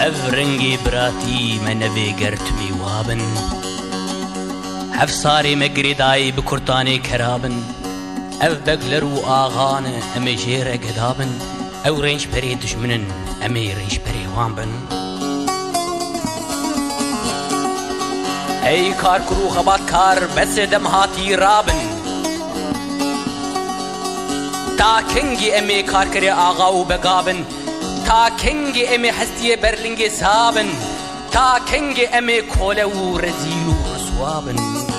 افرنگی براتی من نویگرت میوابن هفساری مگریدای بکرتانی کرابن اف بگلرو آغان امی جیر گدابن او رنج پری دشمنن امی رنج پری وانبن ای کار کرو خبات کار بس دم هاتی رابن تا کنگی امی کار کری آغا و بگابن تا کنگی امی هستی برلنگی سابن تا کنگی امی کوله و رزیل و رسوابن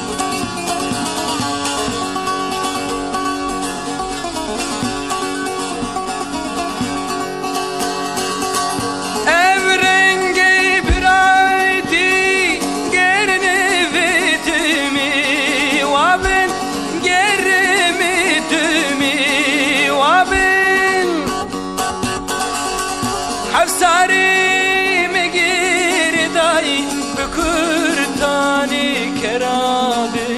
افساری مگیردای بکرتانی کرابن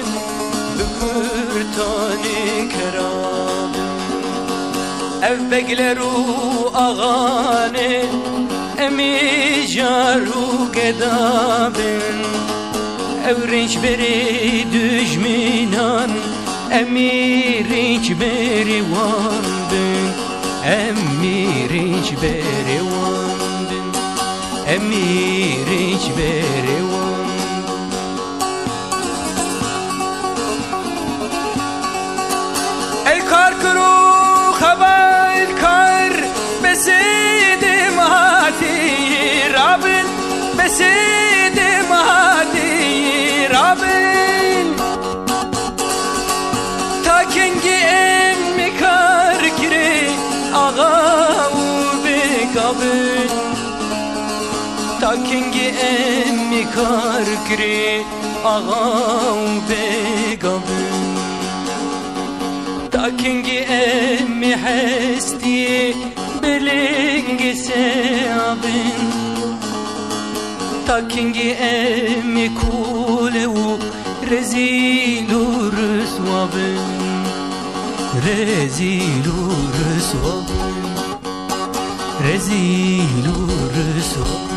بکرتانی کرابن اف بگلرو آغانه امی جارو گدابن او رنج بری دجمینان امی رنج بری وانبن امیرینج بری وندن امیرینج بری وندن ای کار کرو خبال کار بسید مهاتی رابن بسید مهاتی رابن تا کنگی امی کار کری آغا و بگابن تا کنگی امی کار کری آغا و بگابن تا کنگی امی هستی بلنگ سیابن تا کنگی امی کوله و رزیل و رسوابن رزیل و رسوابن رزیل و رسوابن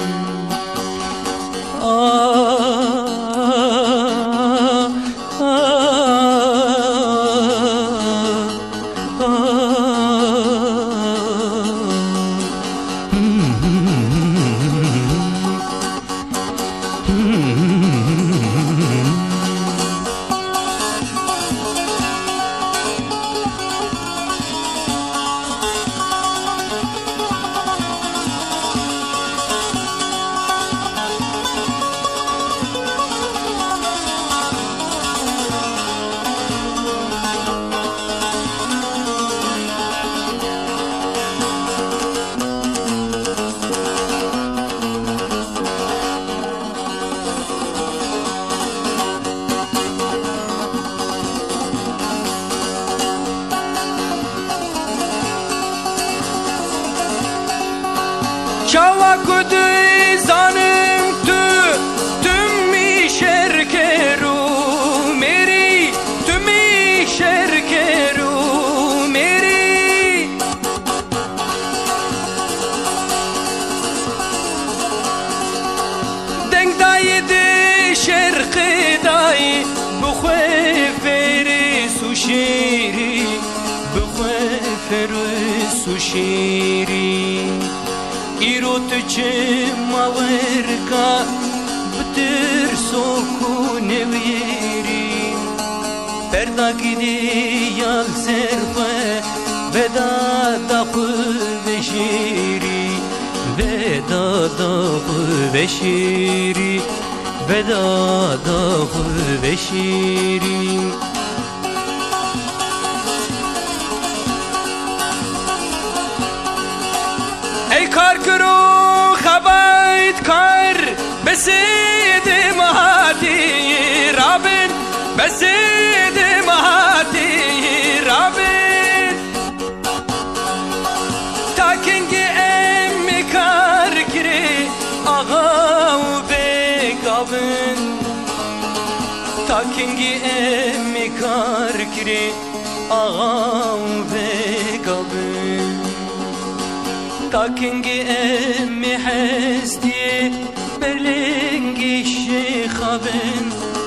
Çava kuduy zanım tüm mi şerkeru meri tüm mi şerkeru meri denk daydı şerki day bu kheferi suşiri bu kheferi suşiri İrot çemaverka bıtır soku nevyerin perda gidi yal serfe veda dapı veşiri veda dapı veşiri veda dapı veşiri ای کار کرو خبایت کار بسید مهاتی رابن بسید مهاتی رابن تا کنگی امی کار کری آغا و بگابن تا کنگی امی کار کری آغا و بگابن تاكنجي امي حستي برلنجي شيخابن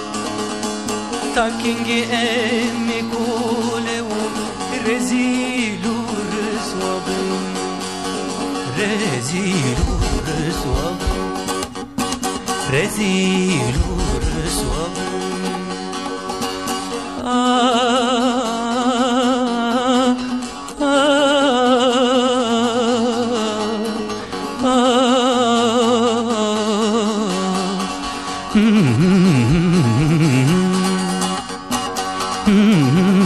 تاكنجي امي كولو رزيلو رسوابن رزيلو رسوابن رزيلو رسوابن Mm-hmm.